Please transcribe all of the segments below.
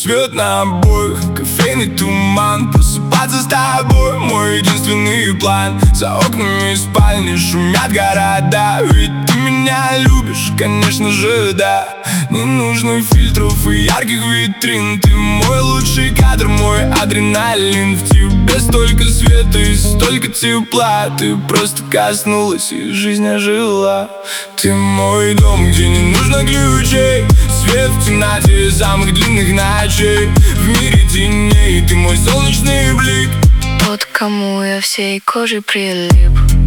свет на обоих, кофейный туман. Просыпаться с тобой мой единственный план. За окнами спальни шумят города. Ведь ты меня любишь, конечно же, да. Не нужно фильтров и ярких витрин. Ты мой лучший кадр, мой адреналин. В тебе столько света и столько тепла. Ты просто коснулась и жизнь ожила. Ты мой дом, где не нужно ключей. Свет в темноте самых длинных ночей. В мире теней ты мой солнечный блик. Тот, к кому я всей кожей прилип.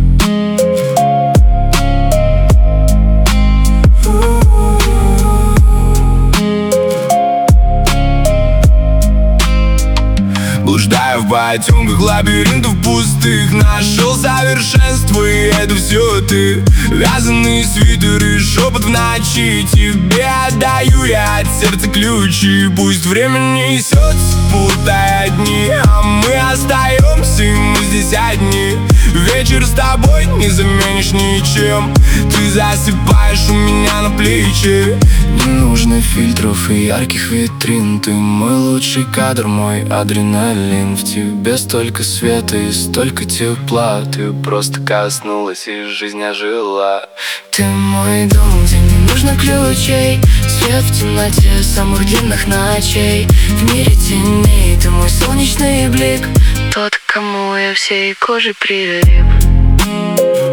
Блуждаю в потемках лабиринтов пустых. Нашел совершенство, и это все ты. Вязаные свитеры, шепот в ночи. Тебе отдаю я от сердца ключи. Пусть время несется, путая дни, а мы остаемся, и мы здесь одни. Вечер с тобой не заменишь ничем. Ты засыпаешь у меня на плече. Не нужно фильтров и ярких витрин. Ты мой лучший кадр, мой адреналин. В тебе столько света и столько тепла. Ты просто коснулась и жизнь ожила. Ты мой дом, где не нужно ключей. Свет в темноте самых длинных ночей. В мире теней ты мой солнечный блик. Тот, к кому я всей кожей прилип.